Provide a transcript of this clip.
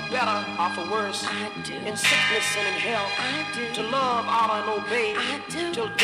better or for worse. I do. In sickness and in health. I do. To love, honor, and obey. I do. Till